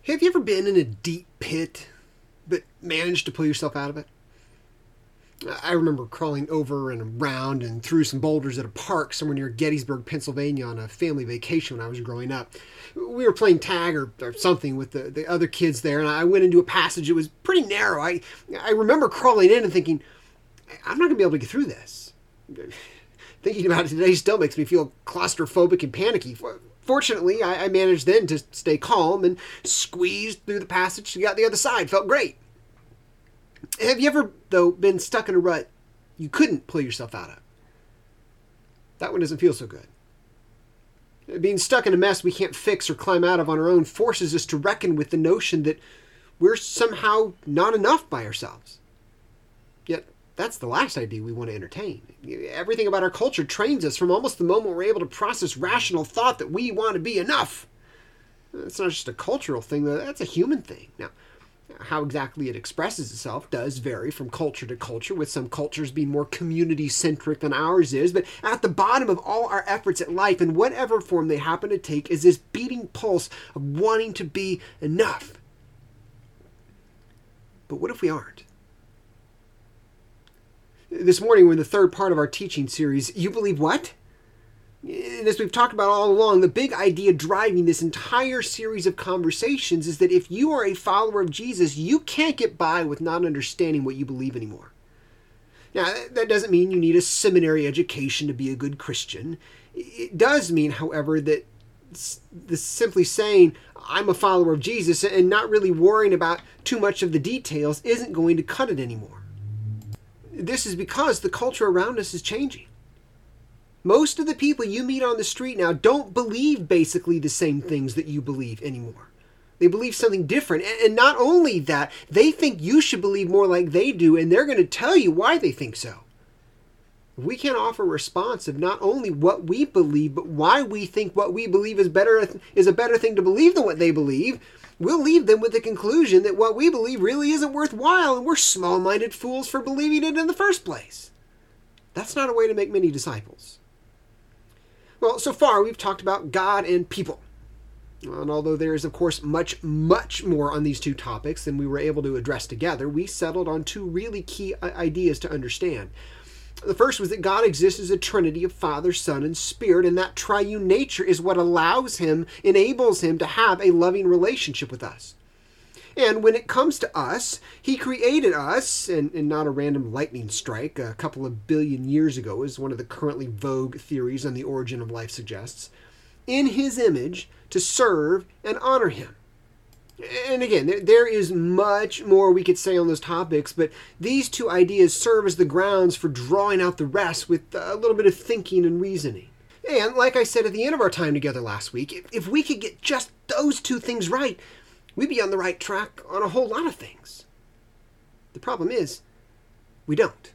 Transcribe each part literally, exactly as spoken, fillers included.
Have you ever been in a deep pit, but managed to pull yourself out of it? I remember crawling over and around and through some boulders at a park somewhere near Gettysburg, Pennsylvania on a family vacation when I was growing up. We were playing tag or, or something with the, the other kids there, and I went into a passage that was pretty narrow. I, I remember crawling in and thinking, I'm not going to be able to get through this. Thinking about it today still makes me feel claustrophobic and panicky. Fortunately, I, I managed then to stay calm and squeezed through the passage to get the other side. Felt great. Have you ever, though, been stuck in a rut you couldn't pull yourself out of? That one doesn't feel so good. Being stuck in a mess we can't fix or climb out of on our own forces us to reckon with the notion that we're somehow not enough by ourselves. Yet, that's the last idea we want to entertain. Everything about our culture trains us from almost the moment we're able to process rational thought that we want to be enough. It's not just a cultural thing, though. That's a human thing. Now, how exactly it expresses itself does vary from culture to culture, with some cultures being more community-centric than ours is, but at the bottom of all our efforts at life, in whatever form they happen to take, is this beating pulse of wanting to be enough. But what if we aren't? This morning, we're in the third part of our teaching series, You Believe What? And as we've talked about all along, the big idea driving this entire series of conversations is that if you are a follower of Jesus, you can't get by with not understanding what you believe anymore. Now, that doesn't mean you need a seminary education to be a good Christian. It does mean, however, that the simply saying, I'm a follower of Jesus, and not really worrying about too much of the details isn't going to cut it anymore. This is because the culture around us is changing. Most of the people you meet on the street now don't believe basically the same things that you believe anymore. They believe something different. And not only that, they think you should believe more like they do, and they're going to tell you why they think so. If we can't offer a response of not only what we believe, but why we think what we believe is better is a better thing to believe than what they believe, we'll leave them with the conclusion that what we believe really isn't worthwhile, and we're small-minded fools for believing it in the first place. That's not a way to make many disciples. Well, so far we've talked about God and people. And although there is, of course, much, much more on these two topics than we were able to address together, we settled on two really key ideas to understand. The first was that God exists as a trinity of Father, Son, and Spirit, and that triune nature is what allows him, enables him to have a loving relationship with us. And when it comes to us, he created us, and, and not a random lightning strike a couple of billion years ago, as one of the currently vogue theories on the origin of life suggests, in his image to serve and honor him. And again, there, there is much more we could say on those topics, but these two ideas serve as the grounds for drawing out the rest with a little bit of thinking and reasoning. And like I said at the end of our time together last week, if, if we could get just those two things right, we'd be on the right track on a whole lot of things. The problem is, we don't.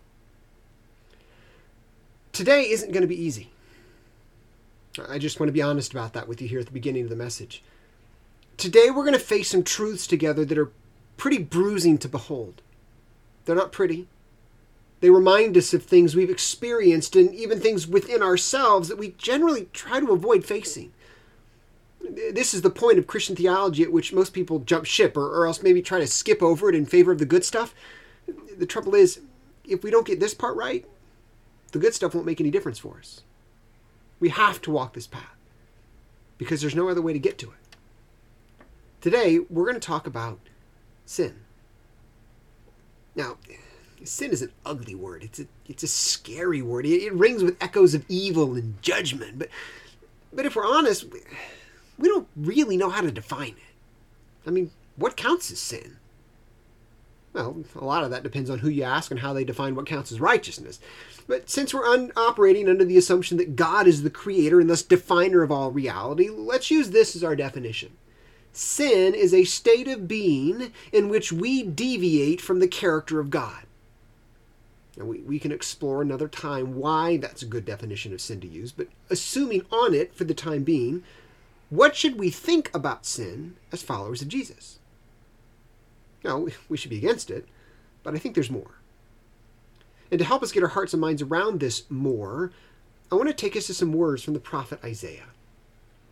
Today isn't going to be easy. I just want to be honest about that with you here at the beginning of the message. Today we're going to face some truths together that are pretty bruising to behold. They're not pretty. They remind us of things we've experienced and even things within ourselves that we generally try to avoid facing. This is the point of Christian theology at which most people jump ship or, or else maybe try to skip over it in favor of the good stuff. The trouble is, if we don't get this part right, the good stuff won't make any difference for us. We have to walk this path because there's no other way to get to it. Today, we're going to talk about sin. Now, sin is an ugly word. It's a, it's a scary word. It, it rings with echoes of evil and judgment. But, but if we're honest, we, we don't really know how to define it. I mean, what counts as sin? Well, a lot of that depends on who you ask and how they define what counts as righteousness. But since we're un- operating under the assumption that God is the creator and thus definer of all reality, let's use this as our definition. Sin is a state of being in which we deviate from the character of God. Now, we, we can explore another time why that's a good definition of sin to use, but assuming on it for the time being, what should we think about sin as followers of Jesus? Now, we should be against it, but I think there's more. And to help us get our hearts and minds around this more, I want to take us to some words from the prophet Isaiah.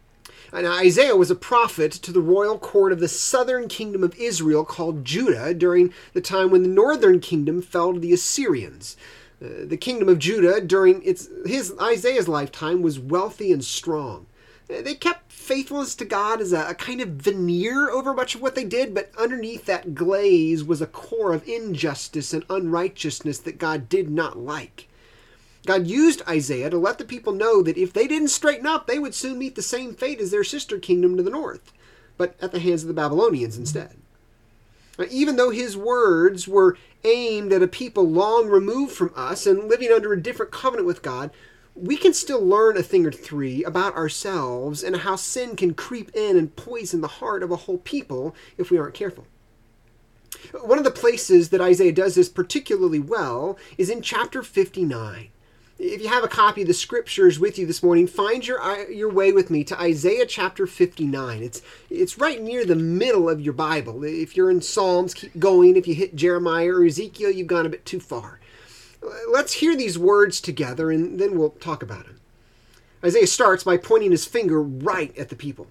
And Isaiah was a prophet to the royal court of the southern kingdom of Israel called Judah during the time when the northern kingdom fell to the Assyrians. Uh, the kingdom of Judah during its his Isaiah's lifetime was wealthy and strong. They kept faithfulness to God as a, a kind of veneer over much of what they did, but underneath that glaze was a core of injustice and unrighteousness that God did not like. God used Isaiah to let the people know that if they didn't straighten up, they would soon meet the same fate as their sister kingdom to the north, but at the hands of the Babylonians instead. Now, even though his words were aimed at a people long removed from us and living under a different covenant with God, we can still learn a thing or three about ourselves and how sin can creep in and poison the heart of a whole people if we aren't careful. One of the places that Isaiah does this particularly well is in chapter fifty-nine. If you have a copy of the scriptures with you this morning, find your your way with me to Isaiah chapter fifty-nine. It's it's right near the middle of your Bible. If you're in Psalms, keep going. If you hit Jeremiah or Ezekiel, you've gone a bit too far. Let's hear these words together, and then we'll talk about them. Isaiah starts by pointing his finger right at the people.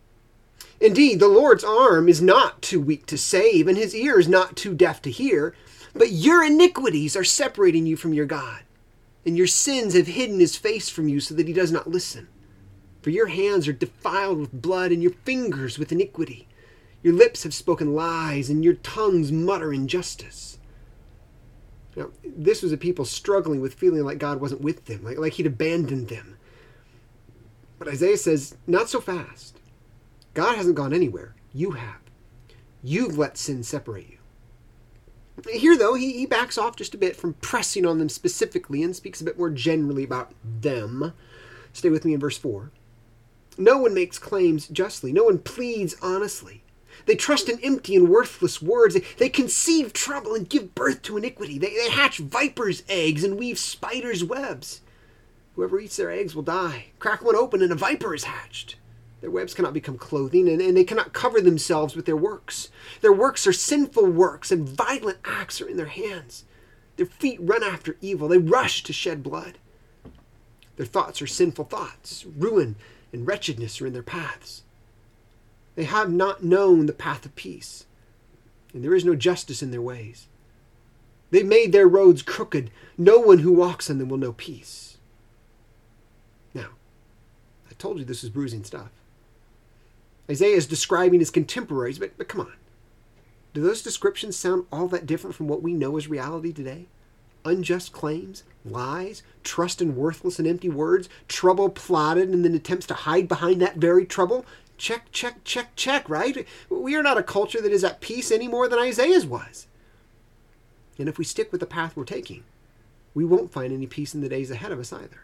Indeed, the Lord's arm is not too weak to save, and his ear is not too deaf to hear, but your iniquities are separating you from your God, and your sins have hidden his face from you so that he does not listen. For your hands are defiled with blood, and your fingers with iniquity. Your lips have spoken lies, and your tongues mutter injustice. Now, this was a people struggling with feeling like God wasn't with them, like, like he'd abandoned them. But Isaiah says, not so fast. God hasn't gone anywhere. You have. You've let sin separate you. Here, though, he, he backs off just a bit from pressing on them specifically and speaks a bit more generally about them. Stay with me in verse four. No one makes claims justly. No one pleads honestly. They trust in empty and worthless words. They, they conceive trouble and give birth to iniquity. They, they hatch vipers' eggs and weave spiders' webs. Whoever eats their eggs will die. Crack one open and a viper is hatched. Their webs cannot become clothing, and, and they cannot cover themselves with their works. Their works are sinful works, and violent acts are in their hands. Their feet run after evil. They rush to shed blood. Their thoughts are sinful thoughts. Ruin and wretchedness are in their paths. They have not known the path of peace, and there is no justice in their ways. They made their roads crooked. No one who walks on them will know peace. Now, I told you this was bruising stuff. Isaiah is describing his contemporaries, but, but come on. Do those descriptions sound all that different from what we know as reality today? Unjust claims, lies, trust in worthless and empty words, trouble plotted and then attempts to hide behind that very trouble. Check, check, check, check, right? We are not a culture that is at peace any more than Isaiah's was. And if we stick with the path we're taking, we won't find any peace in the days ahead of us either.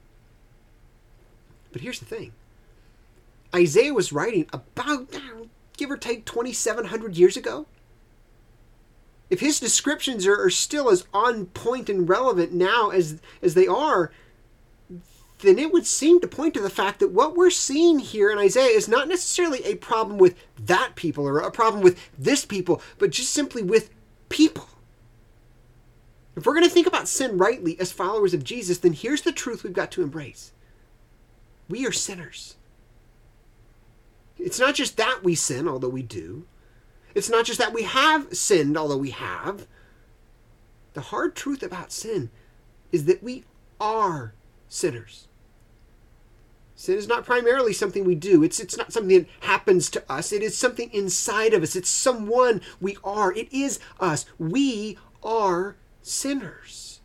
But here's the thing. Isaiah was writing about, give or take, twenty-seven hundred years ago. If his descriptions are, are still as on point and relevant now as, as they are, then it would seem to point to the fact that what we're seeing here in Isaiah is not necessarily a problem with that people or a problem with this people, but just simply with people. If we're going to think about sin rightly as followers of Jesus, then here's the truth we've got to embrace. We are sinners. It's not just that we sin, although we do. It's not just that we have sinned, although we have. The hard truth about sin is that we are sinners. Sin is not primarily something we do. It's, it's not something that happens to us. It is something inside of us. It's someone we are. It is us. We are sinners.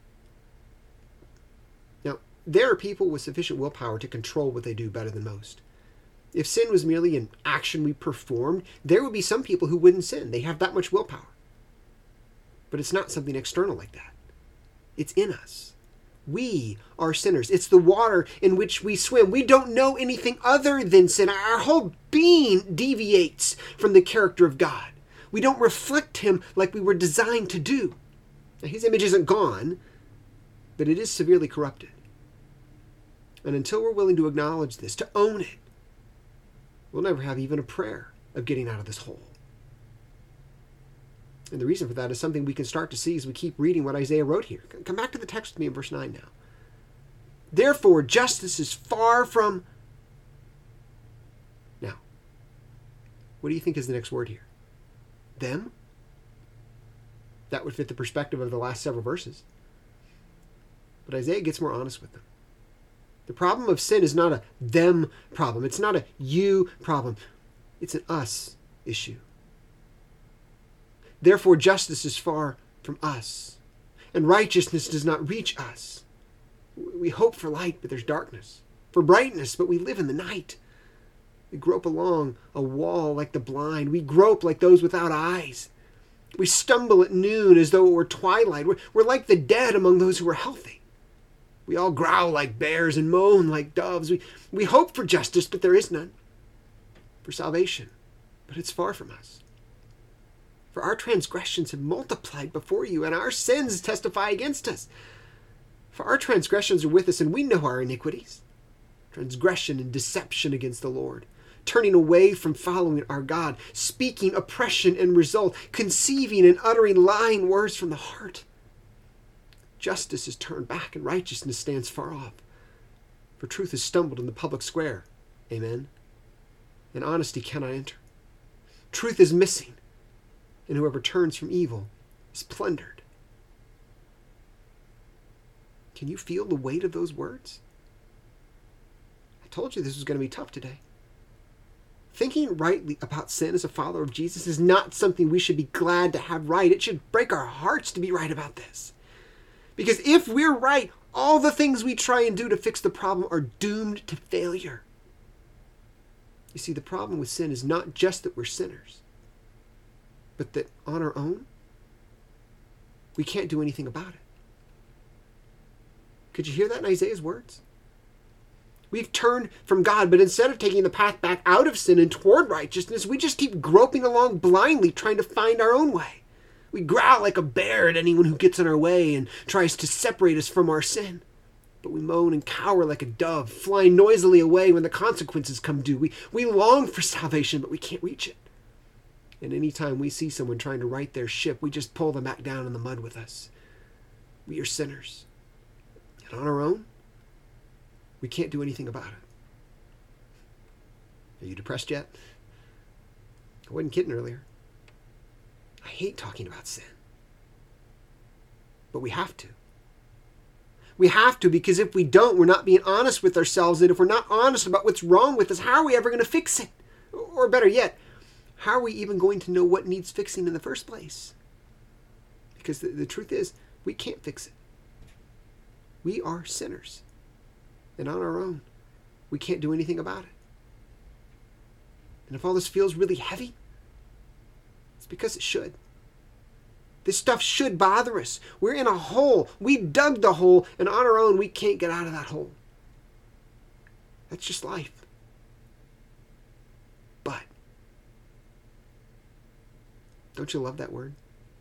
Now, there are people with sufficient willpower to control what they do better than most. If sin was merely an action we performed, there would be some people who wouldn't sin. They have that much willpower. But it's not something external like that. It's in us. We are sinners. It's the water in which we swim. We don't know anything other than sin. Our whole being deviates from the character of God. We don't reflect him like we were designed to do. Now, his image isn't gone, but it is severely corrupted. And until we're willing to acknowledge this, to own it, we'll never have even a prayer of getting out of this hole. And the reason for that is something we can start to see as we keep reading what Isaiah wrote here. Come back to the text with me in verse nine now. Therefore, justice is far from What do you think is the next word here? Them? That would fit the perspective of the last several verses. But Isaiah gets more honest with them. The problem of sin is not a them problem. It's not a you problem. It's an us issue. Therefore, justice is far from us, and righteousness does not reach us. We hope for light, but there's darkness. For brightness, but we live in the night. We grope along a wall like the blind. We grope like those without eyes. We stumble at noon as though it were twilight. We're, we're like the dead among those who are healthy. We all growl like bears and moan like doves. We, we hope for justice, but there is none. For salvation, but it's far from us. For our transgressions have multiplied before you, and our sins testify against us. For our transgressions are with us, and we know our iniquities. Transgression and deception against the Lord, turning away from following our God, speaking oppression and result, conceiving and uttering lying words from the heart. Justice is turned back, and righteousness stands far off. For truth has stumbled in the public square. Amen. And honesty cannot enter. Truth is missing, and whoever turns from evil is plundered. Can you feel the weight of those words? I told you this was going to be tough today. Thinking rightly about sin as a follower of Jesus is not something we should be glad to have right. It should break our hearts to be right about this. Because if we're right, all the things we try and do to fix the problem are doomed to failure. You see, the problem with sin is not just that we're sinners, but that on our own, we can't do anything about it. Could you hear that in Isaiah's words? We've turned from God, but instead of taking the path back out of sin and toward righteousness, we just keep groping along blindly, trying to find our own way. We growl like a bear at anyone who gets in our way and tries to separate us from our sin. But we moan and cower like a dove, flying noisily away when the consequences come due. We, we long for salvation, but we can't reach it. And any time we see someone trying to right their ship, we just pull them back down in the mud with us. We are sinners. And on our own, we can't do anything about it. Are you depressed yet? I wasn't kidding earlier. I hate talking about sin. But we have to. We have to, because if we don't, we're not being honest with ourselves. And if we're not honest about what's wrong with us, how are we ever going to fix it? Or better yet, how are we even going to know what needs fixing in the first place? Because the, the truth is, we can't fix it. We are sinners. And on our own, we can't do anything about it. And if all this feels really heavy, it's because it should. This stuff should bother us. We're in a hole. We dug the hole, and on our own, we can't get out of that hole. That's just life. But, don't you love that word?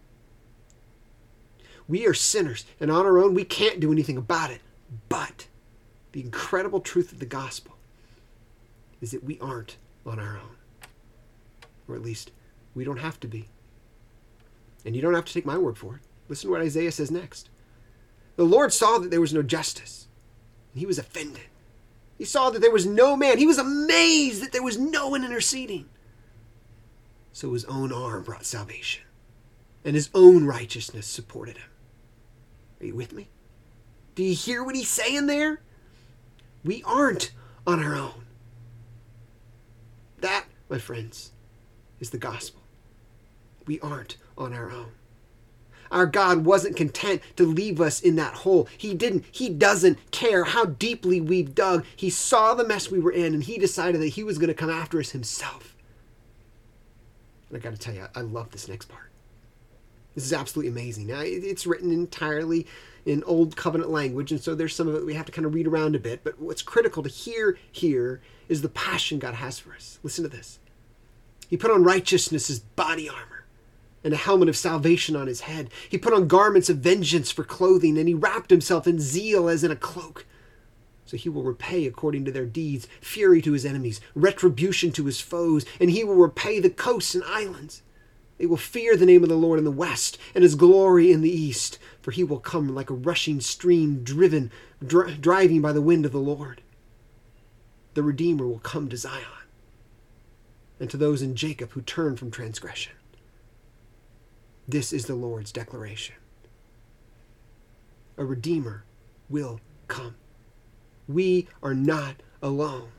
We are sinners, and on our own, we can't do anything about it. But the incredible truth of the gospel is that we aren't on our own. Or at least, we don't have to be. And you don't have to take my word for it. Listen to what Isaiah says next. The Lord saw that there was no justice, and he was offended. He saw that there was no man. He was amazed that there was no one interceding. So his own arm brought salvation, and his own righteousness supported him. Are you with me? Do you hear what he's saying there? We aren't on our own. That, my friends, is the gospel. We aren't on our own. Our God wasn't content to leave us in that hole. He didn't. He doesn't care how deeply we've dug. He saw the mess we were in, and he decided that he was going to come after us himself. And I got to tell you, I love this next part. This is absolutely amazing. Now, it's written entirely in Old Covenant language, and so there's some of it we have to kind of read around a bit. But what's critical to hear here is the passion God has for us. Listen to this. He put on righteousness as body armor, and a helmet of salvation on his head. He put on garments of vengeance for clothing, and he wrapped himself in zeal as in a cloak. So he will repay according to their deeds, fury to his enemies, retribution to his foes, and he will repay the coasts and islands. They will fear the name of the Lord in the west, and his glory in the east, for he will come like a rushing stream driven, dri- driving by the wind of the Lord. The Redeemer will come to Zion. and to those in Jacob who turn from transgression. This is the Lord's declaration. A Redeemer will come. We are not alone.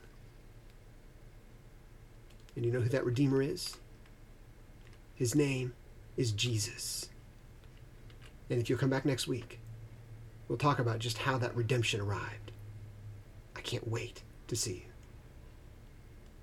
And you know who that Redeemer is? His name is Jesus. And if you'll come back next week, we'll talk about just how that redemption arrived. I can't wait to see you.